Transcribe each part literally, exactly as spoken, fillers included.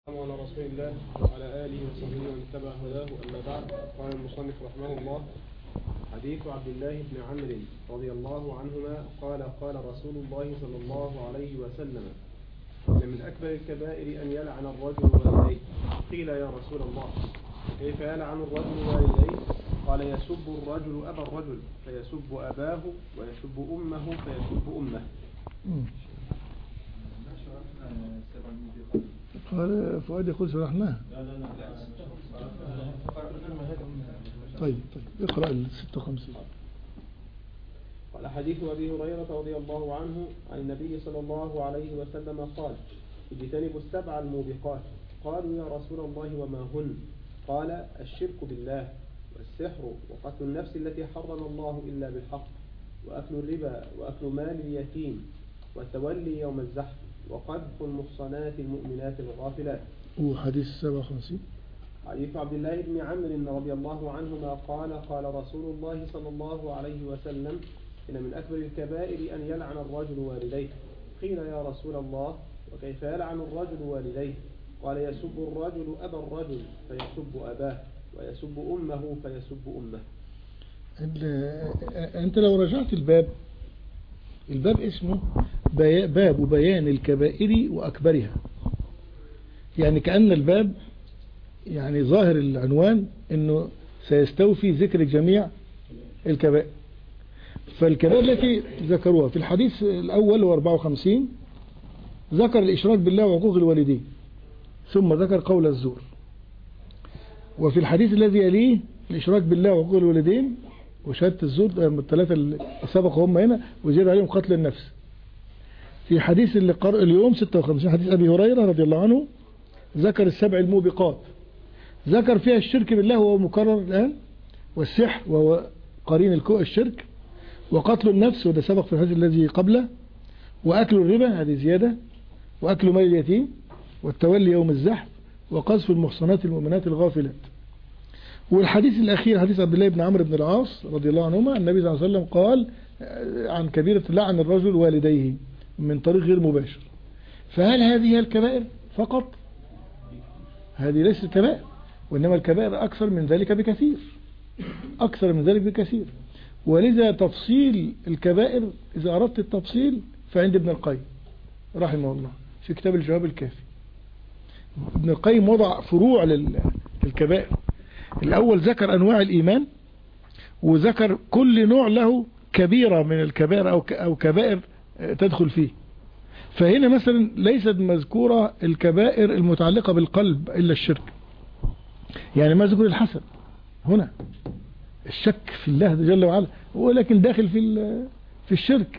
على رسول الله وعلى آله وصحبه ومن تبع هداه. أما بعد، قال المصنف رحمه الله: حديث عبد الله بن عمرو رضي الله عنهما قال: قال رسول الله صلى الله عليه وسلم: إن من أكبر الكبائر أن يلعن الرجل والديه. قيل: يا رسول الله، كيف يلعن الرجل والديه؟ قال: يسب الرجل أبا الرجل فيسب أباه، ويسب أمه فيسب أمه. قال فؤاد يقول شرحناه. لا لا لا طيب طيب اقرأ ال ستة وخمسين. قال: حديث أبي هريرة رضي الله عنه عن النبي صلى الله عليه وسلم قال: اجتنبوا السبع الموبقات. قالوا: يا رسول الله وما هن؟ قال: الشرك بالله، والسحر، وقتل النفس التي حرم الله إلا بالحق، وأكل الربا، وأكل مال اليتيم، والتولي يوم الزحف، وقذف المحصنات المؤمنات الغافلات. وحديث سبعة وخمسين. حديث عبد الله بن عمرو رضي الله عنهما قال: قال رسول الله صلى الله عليه وسلم: إن من أكبر الكبائر أن يلعن الرجل والديه. قيل: يا رسول الله، وكيف يلعن الرجل والديه؟ قال: يسب الرجل أبا الرجل فيسب أباه، ويسب أمه فيسب أمه. أنت لو رجعت الباب الباب اسمه باب بيان الكبائر وأكبرها، يعني كأن الباب يعني ظاهر العنوان أنه سيستوفي ذكر جميع الكبائر. فالكبائر التي ذكروها في الحديث الأول هو أربعة وخمسين ذكر الإشراك بالله وعقوق الوالدين، ثم ذكر قول الزور. وفي الحديث الذي يليه الإشراك بالله وعقوق الوالدين وشهادة الزور، الثلاثة اللي سبقوا هم هنا، وزيد عليهم قتل النفس. في حديث اللي قرأ اليوم ستة وخمسين حديث أبي هريرة رضي الله عنه ذكر السبع الموبقات، ذكر فيها الشرك بالله وهو مكرر الآن، والسحر وهو قرين الشرك، وقتل النفس وده سبق في الحديث الذي قبله، وأكل الربا هذه زيادة، وأكل مال اليتيم، والتولي يوم الزحف، وقذف المحصنات المؤمنات الغافلات. والحديث الأخير حديث عبد الله بن عمرو بن العاص رضي الله عنهما النبي صلى الله عليه وسلم قال عن كبيرة لعن الرجل والديه من طريق غير مباشر. فهل هذه هي الكبائر فقط؟ هذه ليست كبائر، وإنما الكبائر أكثر من ذلك بكثير، أكثر من ذلك بكثير. ولذا تفصيل الكبائر إذا أردت التفصيل فعند ابن القيم رحمه الله في كتاب الجواب الكافي. ابن القيم وضع فروع للكبائر. الأول ذكر أنواع الإيمان، وذكر كل نوع له كبيرة من الكبائر أو أو كبائر تدخل فيه. فهنا مثلا ليست مذكورة الكبائر المتعلقة بالقلب إلا الشرك، يعني ما ذكر الحسد هنا، الشك في الله جل وعلا، ولكن داخل في في الشرك.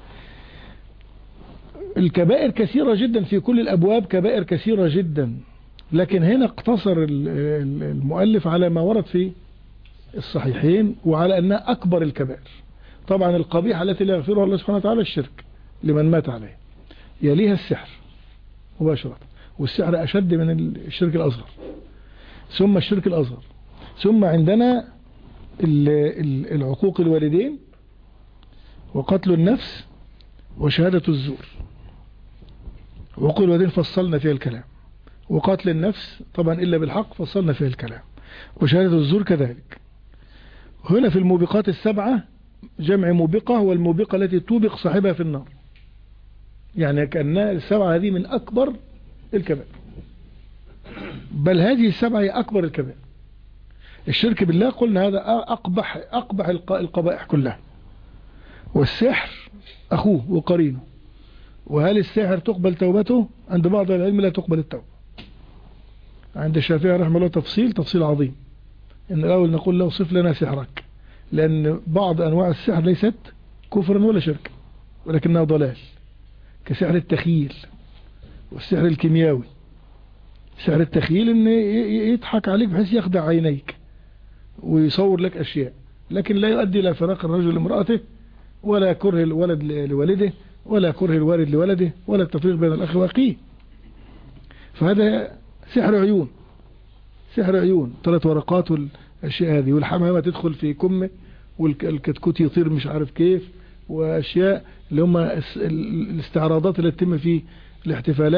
الكبائر كثيرة جدا في كل الأبواب، كبائر كثيرة جدا، لكن هنا اقتصر المؤلف على ما ورد في الصحيحين وعلى أنها أكبر الكبائر. طبعا القبيحة التي لا يغفرها الله سبحانه وتعالى الشرك لمن مات عليه، يليها السحر مباشرة، والسحر أشد من الشرك الأصغر، ثم الشرك الأصغر، ثم عندنا العقوق الوالدين، وقتل النفس، وشهادة الزور. عقوق الوالدين فصلنا فيها الكلام، وقتل النفس طبعا إلا بالحق فصلنا فيها الكلام، وشهادة الزور كذلك. هنا في الموبقات السبعة جمع موبقة، والموبقة التي توبق صاحبها في النار، يعني كأنها السبعة هذه من أكبر الكبائر، بل هذه السبعة هي أكبر الكبائر. الشرك بالله قلنا هذا أقبح أقبح القبائح كلها، والسحر أخوه وقرينه. وهل الساحر تقبل توبته؟ عند بعض العلم لا تقبل التوبة. عند الشافعي رحمه الله تفصيل تفصيل عظيم، إن الأول نقول له صف لنا سحرك، لأن بعض أنواع السحر ليست كفرا ولا شرك، ولكنها ضلال، كسحر التخيل والسحر الكيميائي. سحر التخيل إن يضحك عليك بحيث يخدع عينيك ويصور لك أشياء، لكن لا يؤدي إلى فراق الرجل لامرأته، ولا كره الولد لولده، ولا كره الوالد لولده، ولا التفريق بين الأخ وأخيه. فهذا سحر عيون، سحر عيون، ثلاث ورقات والأشياء هذه، والحمامة تدخل في كمه، والكتكوت يطير مش عارف كيف، وأشياء اللي هم الاستعراضات اللي تتم في الاحتفالات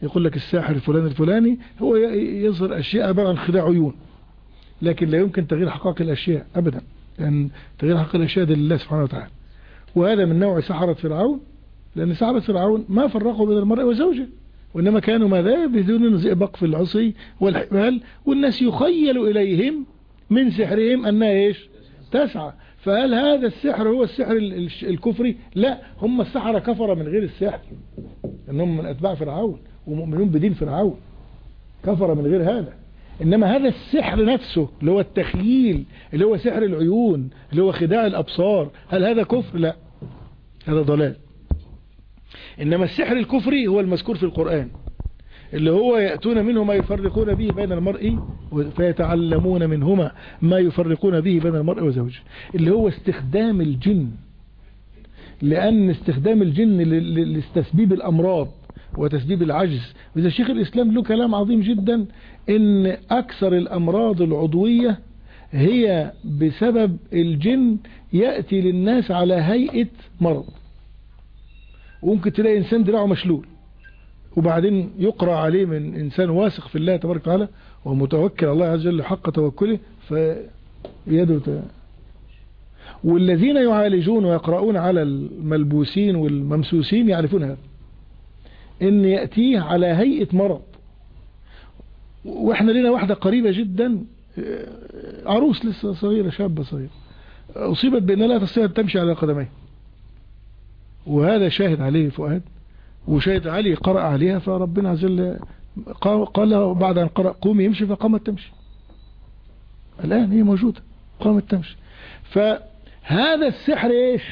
يقول لك الساحر الفلاني الفلاني هو يظهر أشياء عبارة عن خداع عيون، لكن لا يمكن تغيير حقائق الأشياء أبدا، لأن تغيير حقائق الأشياء ده لله سبحانه وتعالى. وهذا من نوع سحرة فرعون، لأن سحرة فرعون ما فرقوا بين المرء وزوجه، وإنما كانوا ماذا بدون زئبق في العصي والحبال، والناس يخيل إليهم من سحرهم أنها إيش تسعى. فهل هذا السحر هو السحر الكفري؟ لا، هم السحرة كفر من غير السحر، أنهم من أتباع فرعون ومؤمنون بدين فرعون، كفر من غير هذا. إنما هذا السحر نفسه اللي هو التخييل، اللي هو سحر العيون، اللي هو خداع الأبصار، هل هذا كفر؟ لا، هذا ضلال. إنما السحر الكفري هو المذكور في القرآن، اللي هو يأتون منه ما يفرقون به بين المرء فيتعلمون منهما ما يفرقون به بين المرء وزوجه، اللي هو استخدام الجن، لأن استخدام الجن لتسبيب الأمراض وتسبيب العجز. وإذا شيخ الإسلام له كلام عظيم جدا، إن أكثر الأمراض العضوية هي بسبب الجن يأتي للناس على هيئة مرض. وممكن تلاقي إنسان دراعه مشلول، وبعدين يقرأ عليه من إنسان واثق في الله تبارك وتعالى ومتوكل الله عز وجل حق توكله فيده ت... والذين يعالجون ويقرؤون على الملبوسين والممسوسين يعرفون هذا، إن يأتيه على هيئة مرض. وإحنا لنا واحدة قريبة جدا، عروس لسه صغيرة، شابة صغيرة، أصيبت بأن لا تستطيع أن تمشي على قدميه، وهذا شاهد عليه فؤاد، وشاهد علي قرأ عليها، فربنا عز وجل قال له بعد أن قرأ قومي يمشي، فقامت تمشي. الآن هي موجودة، قامت تمشي. فهذا السحر إيش؟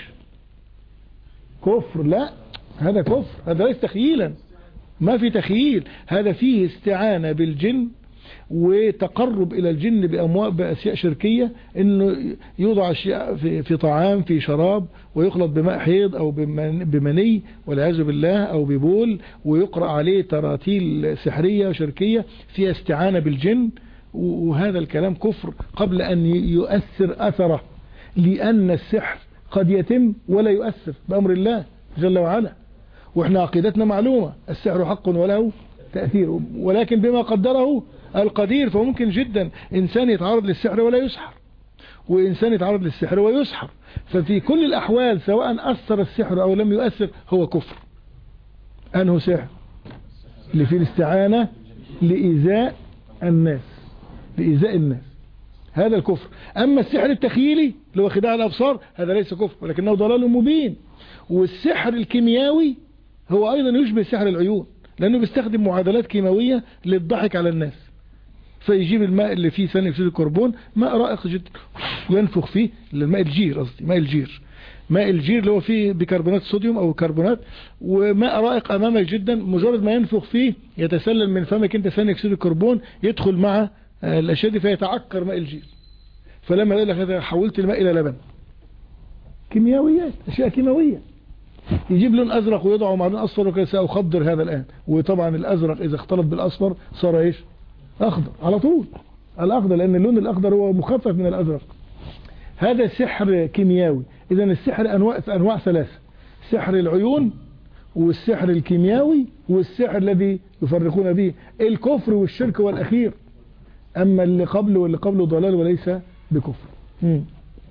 كفر؟ لا، هذا كفر، هذا ليس تخييلا، ما في تخييل، هذا فيه استعانة بالجن وتقرب إلى الجن بأموال بأشياء شركية، إنه يوضع أشياء في, في طعام في شراب ويخلط بماء حيض أو بمني والعياذ بالله أو ببول، ويقرأ عليه تراتيل سحرية شركية فيها استعانة بالجن. وهذا الكلام كفر قبل أن يؤثر أثره، لأن السحر قد يتم ولا يؤثر بأمر الله جل وعلا. وإحنا عقيدتنا معلومة، السحر حق وله تأثير، ولكن بما قدره القدير. فممكن جدا إنسان يتعرض للسحر ولا يسحر، وإنسان يتعرض للسحر ويسحر. ففي كل الأحوال سواء أثر السحر أو لم يؤثر هو كفر. أنه سحر اللي فيه الاستعانة لإيذاء الناس، لإيذاء الناس، هذا الكفر. أما السحر التخيلي اللي هو خداع الأبصار هذا ليس كفر، ولكنه ضلال مبين. والسحر الكيميائي هو أيضا يشبه سحر العيون، لأنه بيستخدم معادلات كيماوية للضحك على الناس. فيجيب الماء اللي فيه ثاني أكسيد الكربون، ماء رائق جدا، وينفخ فيه الماء الجير، قصدي ماء الجير، ماء الجير اللي هو فيه بيكربونات صوديوم أو كربونات، وماء رائق أمامك جدا، مجرد ما ينفخ فيه يتسلل من فمك أنت ثاني أكسيد الكربون، يدخل مع الأشياء دي فيتعكر ماء الجير. فلما يقول لك هذا حولت الماء إلى لبن، كيميائيات، أشياء كيماوية. يجيب لون أزرق ويضعه مع لون أصفر وكذا. سأخضر هذا الآن، وطبعا الأزرق إذا اختلط بالأصفر صار إيش؟ أخضر على طول، الأخضر، لأن اللون الأخضر هو مخفف من الأزرق. هذا سحر كيميائي. إذا السحر أنواع أنواع ثلاثة: سحر العيون، والسحر الكيميائي، والسحر الذي يفرقون به الكفر والشرك والأخير. أما اللي قبله واللي قبله ضلال وليس بكفر. مم.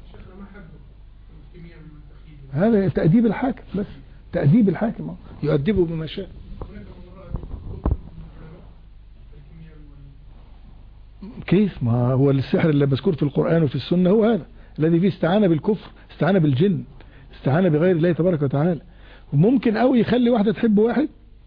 هذا تأديب الحاكم، بس تأديب الحاكم يؤدبه بما شاء. كيف؟ ما هو السحر اللي مذكور في القرآن وفي السنة هو هذا الذي فيه استعانة بالكفر، استعانة بالجن، استعانة بغير الله تبارك وتعالى. وممكن قوي يخلي واحدة تحب واحد،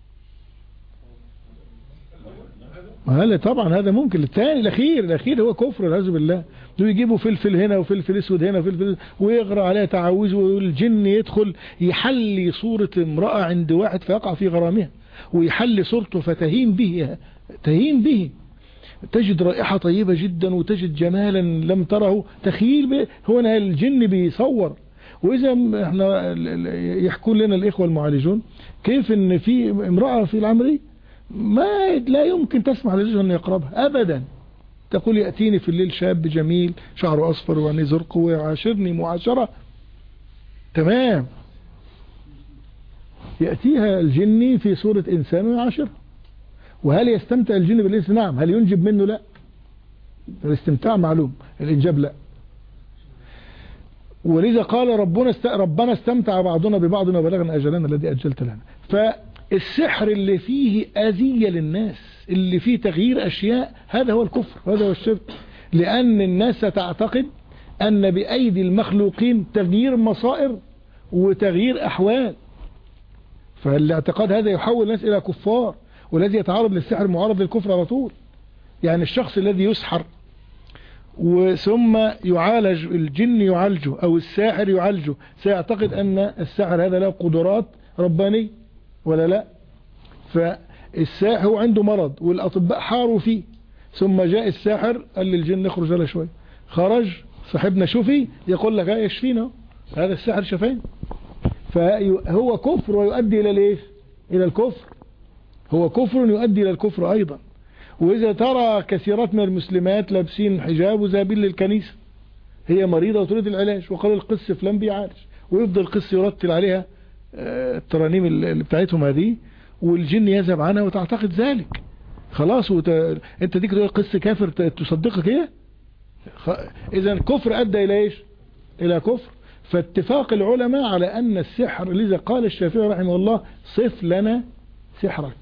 هذا طبعا هذا ممكن. الثاني الأخير الأخير هو كفر والعياذ بالله. يجيبوا فلفل هنا وفلفل اسود هنا وفلفل، ويغرى عليها تعاوذ، والجن يدخل يحلي صورة امرأة عند واحد فيقع في غرامها، ويحلي صورته فتهين به، تهين به، تجد رائحة طيبة جدا وتجد جمالا لم تره، تخيل به. هنا الجن بيصور. وإذا احنا يحكون لنا الإخوة المعالجون كيف ان في امرأة في العمري ما لا يمكن تسمح لزوجها أن يقربها أبدا. تقول يأتيني في الليل شاب جميل شعره أصفر وعينيه زرق ويعاشرني معاشرة تمام، يأتيها الجني في صورة إنسان ويعاشرها وهل يستمتع الجن بالإنس؟ نعم. هل ينجب منه؟ لا. الاستمتاع معلوم، الإنجاب لا. ولذا قال ربنا است... ربنا استمتع بعضنا ببعض وبلغنا أجلنا الذي أجلت لنا. فالسحر اللي فيه أذية للناس، اللي فيه تغيير أشياء، هذا هو الكفر، هذا هو الشرك. لأن الناس تعتقد أن بأيدي المخلوقين تغيير مصائر وتغيير أحوال، فالاعتقاد هذا يحول الناس إلى كفار، والذي يتعرض للسحر معرض للكفر على طول. يعني الشخص الذي يسحر وثم يعالج، الجن يعالجه أو الساحر يعالجه، سيعتقد أن الساحر هذا له قدرات ربانية ولا لا. فالساحر هو عنده مرض والأطباء حاروا فيه، ثم جاء الساحر قال للجن اخرج له شوية، خرج صاحبنا شوفي يقول لك ها يشفينا، هذا الساحر شفين. فهو كفر ويؤدي إلى ليش؟ إلى الكفر. هو كفر يؤدي إلى الكفر أيضا. وإذا ترى كثيرات من المسلمات لابسين حجاب وذهابين للكنيسة، هي مريضة وتريد العلاج، وقال القس فلان بيعالج، ويفضل القس يرتل عليها الترانيم اللي بتاعتهم هذه، والجن يذهب عنها وتعتقد ذلك. خلاص وت... انت ديك تقول القس كافر تصدقك ايه؟ خ... اذا الكفر ادى الى ايش؟ الى كفر. فاتفاق العلماء على ان السحر، لذا قال الشافعي رحمه الله صف لنا سحرك.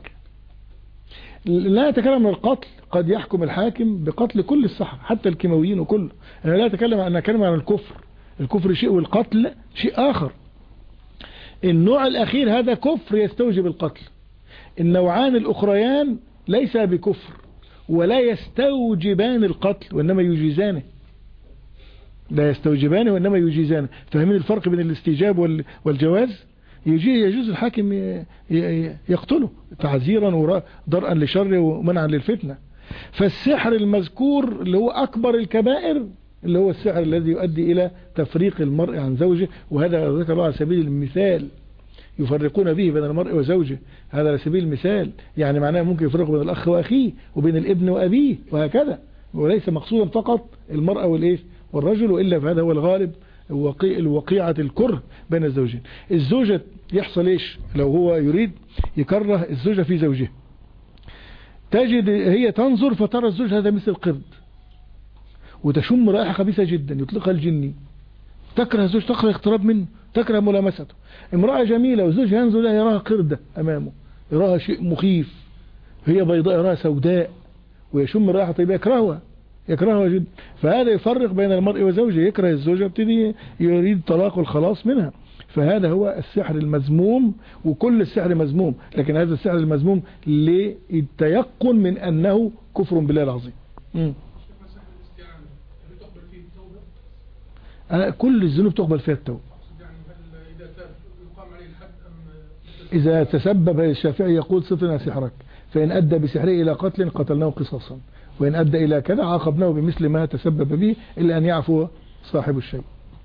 لا نتكلم عن القتل، قد يحكم الحاكم بقتل كل السحر حتى الكيماويين وكله. انا لا اتكلم عن اتكلم عن الكفر، الكفر شيء والقتل شيء اخر. النوع الاخير هذا كفر يستوجب القتل. النوعان الاخريان ليس بكفر ولا يستوجبان القتل وانما يجيزانه، لا يستوجبان وانما يجيزانه. فاهمين الفرق بين الاستيجاب والجواز؟ يجوز الحاكم يقتله تعزيرا ودرءا لشره ومنعا للفتنة. فالسحر المذكور اللي هو أكبر الكبائر اللي هو السحر الذي يؤدي إلى تفريق المرء عن زوجه، وهذا ذكر الله على سبيل المثال، يفرقون به بين المرء وزوجه، هذا على سبيل المثال. يعني معناه ممكن يفرقوا بين الأخ وأخيه وبين الابن وأبيه وهكذا، وليس مقصودا فقط المرأة والإيش والرجل، وإلا فهذا هو الغالب، الوقيعة الكره بين الزوجين. الزوجة يحصل ايش لو هو يريد يكره الزوجة في زوجها؟ تجد هي تنظر فترى الزوج هذا مثل القرد، وتشم رائحة خبيثة جدا يطلقها الجني، تكره الزوج، تكره اقتراب منه، تكره ملامسته. امرأة جميلة وزوجها ينظر لها يراها قردة أمامه، يراها شيء مخيف، هي بيضاء يراها سوداء، ويشم رائحة طيبة يكرهها يكرهها جدا. فهذا يفرق بين المرء وزوجه، يكره الزوجة ابتدي يريد طلاق والخلاص منها. فهذا هو السحر المذموم، وكل السحر مذموم، لكن هذا السحر المذموم للتيقن من أنه كفر بالله العظيم. امم أنا كل الذنوب تقبل فيها التوبة. إذا تسبب الشافعي يقول صفنا سحرك، فإن أدى بسحره إلى قتل قتلناه قصاصا، وإن أدى إلى كذا عاقبناه بمثل ما تسبب به إلا أن يعفو صاحب الشيء.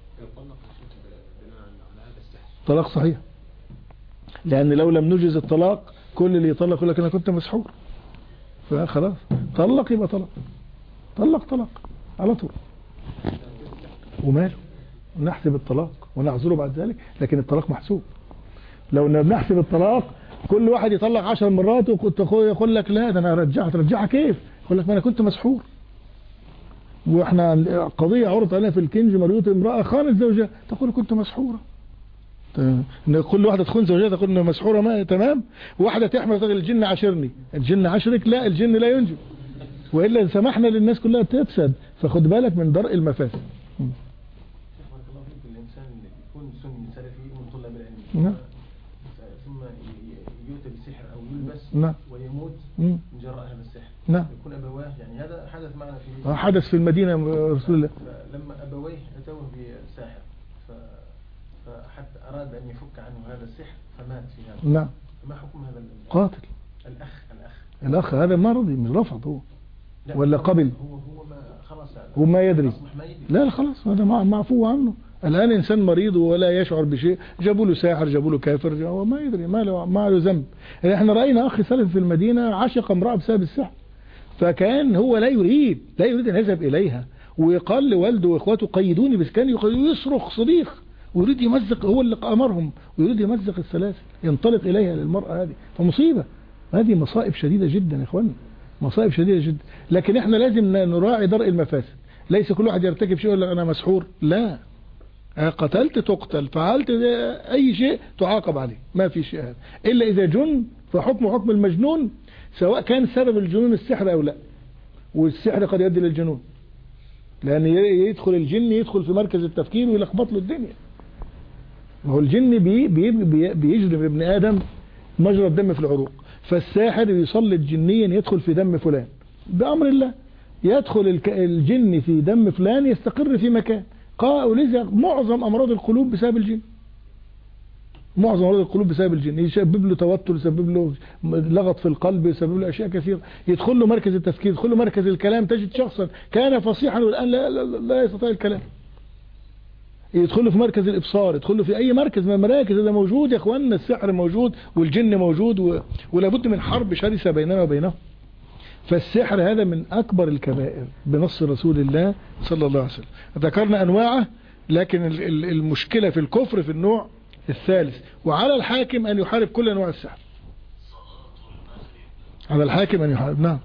طلاق صحيح، لأن لو لم نجز الطلاق كل اللي يطلق يقول لك أنا كنت مسحور، فخلاص طلق يبقى طلق، طلق طلق على طول، وماله نحسب الطلاق ونعذره بعد ذلك، لكن الطلاق محسوب. لو نحسب الطلاق كل واحد يطلق عشر مرات وكنت اخويا يقول لك لا ده انا رجعت، رجعها كيف؟ يقول لك ما انا كنت مسحور. واحنا قضيه عرضت علينا في الكنج، مريوط امراه خانت زوجها تقول كنت مسحوره. ان كل واحده تخون زوجها تقول انها مسحوره، ما تمام. واحده تحمل تقول الجن عاشرني، الجن عاشرك، لا الجن لا ينجب، والا سمحنا للناس كلها تفسد. فخد بالك من درء المفاسد. الانسان يكون سني سلفي من طلاب العلم، نعم، ثم يؤتى بسحر او يلبس نعم ويموت مم. من جراء هذا السحر، نعم، يكون ابواه، يعني هذا حدث معنا في حدث في المدينه رسول الله، لما ابويه اتوه بساحر فحتى اراد ان يفك عنه هذا السحر فمات في هذا. نعم. فما حكم هذا قاتل؟ الاخ الاخ الاخ هذا ما رضي، مش رفض هو ولا قبل، هو هو ما خلاص هو ما يدري، لا خلاص هذا معفو عنه. الآن إنسان مريض ولا يشعر بشيء، جابوا له ساحر، جابوا له كافر، هو ما يدري، ما له ما له ذنب. احنا رأينا أخي سلف في المدينة عشق امرأة بسبب السحر، فكان هو لا يريد لا يريد أن يذهب إليها، وقال لوالده وإخواته قيدوني، بس كان يصرخ صريخ ويريد يمزق، هو اللي أمرهم، ويريد يمزق السلاسل، ينطلق إليها للمرأة هذه، فمصيبة. هذه مصائب شديدة جدا يا اخوانا، مصائب شديدة جدا. لكن احنا لازم نراعي درء المفاسد. ليس كل واحد يرتكب شيء يقول لك انا مسحور، لا، قتلت تقتل، فعلت اي شيء تعاقب عليه، ما في شيء هذا الا اذا جن فحكم حكم المجنون، سواء كان سبب الجنون السحر او لا. والسحر قد يؤدي للجنون، لان يدخل الجن يدخل في مركز التفكير ويلخبط له الدنيا. هو الجن بي بي بي بيجري ابن ادم مجرى الدم في العروق، فالساحر يسلط جنيا يدخل في دم فلان بأمر الله، يدخل الجن في دم فلان يستقر في مكان. ولذا معظم أمراض القلوب بسبب الجن، معظم أمراض القلوب بسبب الجن، يسبب له توتر، يسبب له لغط في القلب، يسبب له أشياء كثيرة. يدخل له مركز التفكير، يدخل له مركز الكلام، تجد شخصا كان فصيحا والآن لا, لا, لا يستطيع الكلام. يدخل له في مركز الإبصار، يدخل له في أي مركز من المراكز. هذا موجود يا أخواننا، السحر موجود والجن موجود و... ولابد من حرب شرسة بيننا وبينهم. فالسحر هذا من أكبر الكبائر بنص رسول الله صلى الله عليه وسلم. ذكرنا أنواعه، لكن المشكلة في الكفر في النوع الثالث. وعلى الحاكم أن يحارب كل أنواع السحر، على الحاكم أن يحارب. نعم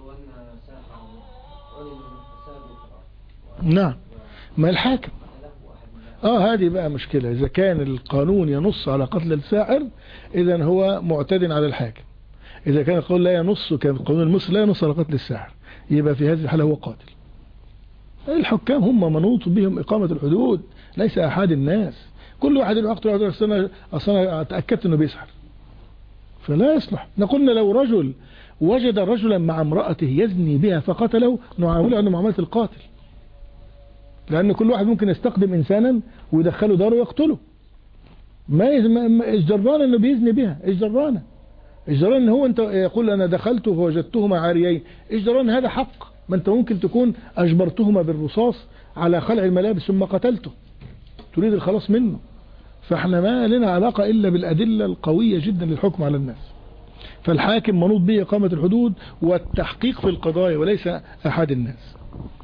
نعم، ما الحاكم اه هذه بقى مشكلة. إذا كان القانون ينص على قتل الساحر إذن هو معتد على الحاكم. إذا كان القانون لا ينص، كان القانون المصري لا ينص على قتل الساحر، يبقى في هذه الحالة هو قاتل. الحكام هم منوط بهم إقامة الحدود، ليس أحد الناس. كل واحد له أقتل واحد، أصلا أصلا تأكدت أنه بيسحر، فلا يصلح. نقولنا لو رجل وجد رجلا مع امرأته يزني بها فقتله، نعامله أنه معاملة القاتل، لأن كل واحد ممكن يستقدم إنسانا ويدخله داره ويقتله. ما إيش جرانه أنه بيزني بها؟ إيش جرانه؟ إيش جرانه أنه هو أنت يقول أنا دخلت فوجدتهما عاريين؟ إيش جرانه؟ هذا حق. ما أنت ممكن تكون أجبرتهما بالرصاص على خلع الملابس ثم قتلته، تريد الخلاص منه. فإحنا ما لنا علاقة إلا بالأدلة القوية جدا للحكم على الناس. فالحاكم منوط به إقامة الحدود والتحقيق في القضايا وليس أحد الناس.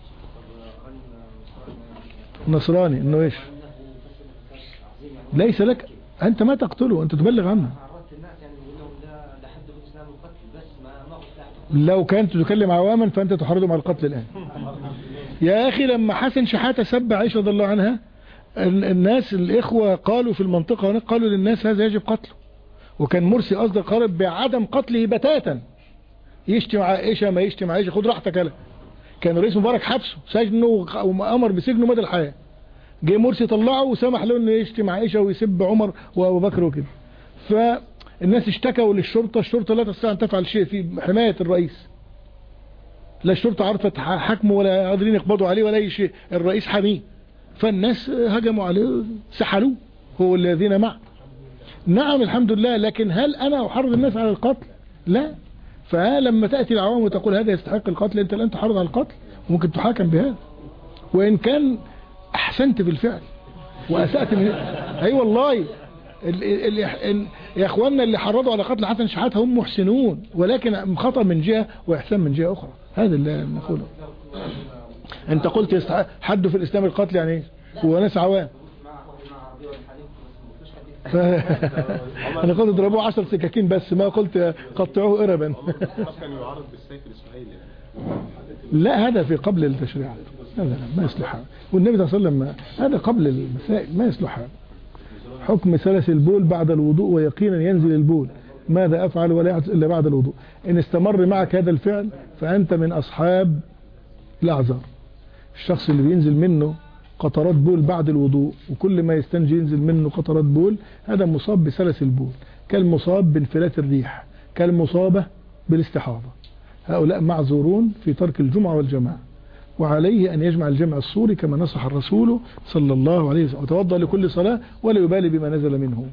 نصراني انه ايش؟ ليس لك، انت ما تقتله، انت تبلغ عنه. لو كنت تكلم عواما فانت تحرضهم على القتل الان. يا اخي لما حسن شحاتة سب عائشة رضي الله عنها، الناس الاخوة قالوا في المنطقة قالوا للناس هذا يجب قتله، وكان مرسي اصدر قرار بعدم قتله بتاتا. يشتم عائشة ما يشتم عائشة، خد راحتك. له كان رئيس مبارك حبسه سجنه وامر بسجنه مدى الحياة، جه مرسي طلعه وسمح له انه يشتم عائشة ويسب عمر وابو بكر وكده. فالناس اشتكوا للشرطة، الشرطة لا تستطيع ان تفعل شيء في حماية الرئيس، لا الشرطة عرفت حكمه ولا قادرين يقبضوا عليه ولا اي شيء، الرئيس حميه. فالناس هجموا عليه سحلوه هو الذين معه. نعم الحمد لله، لكن هل انا احرض الناس على القتل؟ لا. فلما تأتي العوام وتقول هذا يستحق القتل، انت الان تحرض على القتل، ممكن تحاكم بهذا، وان كان احسنت في الفعل واسأت من... اي والله ال... ال... ال... يا اخواننا اللي حرضوا على قتل حسن شحاتة هم محسنون، ولكن خطأ من جهة واحسان من جهة اخرى. هذا اللي نقوله. انت قلت يستحق حد في الاسلام القتل، يعني ايه؟ هو ناس عوام. ف... انا قلت اضربوه عشر سكاكين بس، ما قلت قطعوه اربا. كان يعرض بالسيف الاسماعيلي. لا هذا في قبل التشريعات، هذا ما يصلح. والنبي صلى الله عليه وسلم هذا قبل المسائل، ما يصلح. حكم سلس البول بعد الوضوء ويقينا ينزل البول، ماذا افعل ولا يحدث الا بعد الوضوء؟ ان استمر معك هذا الفعل فانت من اصحاب الاعذار. الشخص اللي بينزل منه قطرات بول بعد الوضوء وكل ما يستنجي ينزل منه قطرات بول، هذا مصاب بسلس البول، كالمصاب بانفلات الريح، كالمصابة بالاستحاضة. هؤلاء معذورون في ترك الجمعة والجماعة، وعليه أن يجمع الجمع الصوري كما نصح الرسول صلى الله عليه وسلم، وتوضأ لكل صلاة ولا يبالي بما نزل منه.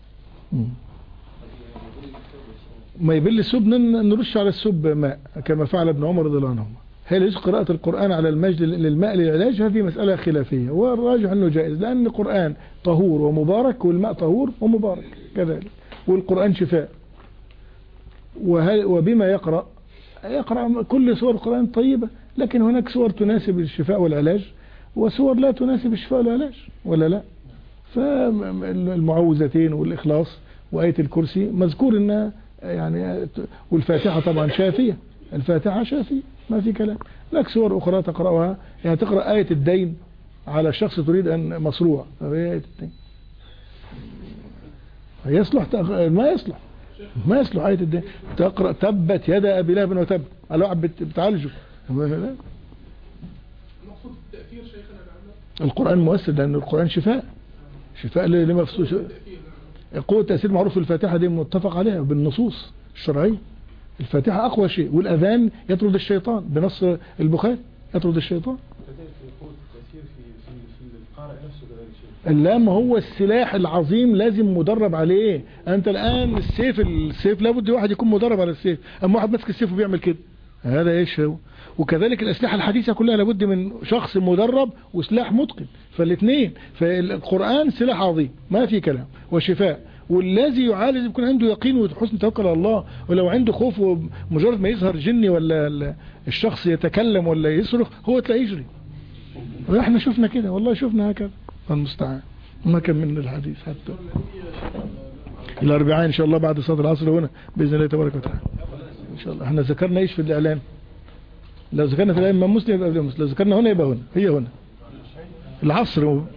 ما يبل السب نرش على السب ماء كما فعل ابن عمر رضي الله عنهما. هل يجوز قراءة القرآن على المجد للماء للعلاج؟ هذه مسألة خلافية، والراجح أنه جائز، لأن القرآن طهور ومبارك، والماء طهور ومبارك كذلك، والقرآن شفاء. وهل وبما يقرأ يقرأ كل سور القرآن طيبة، لكن هناك سور تناسب الشفاء والعلاج وسور لا تناسب الشفاء والعلاج، ولا لا؟ فالمعوذتين والإخلاص وآية الكرسي مذكور أنها يعني والفاتحة طبعا شافية، الفاتحة شافية ما في كلام. لك سور أخرى تقرأها، يعني تقرأ آية الدين على شخص تريد أن مصروع، فهي آية الدين يصلح ما يصلح ما يصلح آية الدين. تقرأ تبت يد أبي لهب وتب على واحد بتعالجه. المقصود التأثير شيخنا لعله القرآن مؤثر، لأن القرآن شفاء شفاء لما في قوة التأثير معروف في الفاتحة دي متفق عليها بالنصوص الشرعية. الفاتحة أقوى شيء، والأذان يطرد الشيطان بنص البخاري يطرد الشيطان. لا ما هو السلاح العظيم لازم مدرب عليه. أنت الآن السيف السيف لابد واحد يكون مدرب على السيف، أما واحد ماسك السيف وبيعمل كده هذا إيش هو؟ وكذلك الأسلحة الحديثة كلها لابد من شخص مدرب وسلاح متقن، فالاثنين. فالقرآن سلاح عظيم ما في كلام وشفاء، والذي يعالج يكون عنده يقين وحسن توكل على الله. ولو عنده خوف ومجرد ما يظهر جني ولا الشخص يتكلم ولا يصرخ هو تلاقيه يجري. واحنا شفنا كده والله، شفنا هكذا. المستعان ما كان من الحديث حتى الأربعين إن شاء الله بعد صلاة العصر هنا بإذن الله تبارك وتعالى إن شاء الله. احنا ذكرنا ايش في الإعلان؟ لو ذكرنا في الإمام مسلم يبقى قبل مسلم، لو ذكرنا هنا يبقى هنا، هي هنا العصر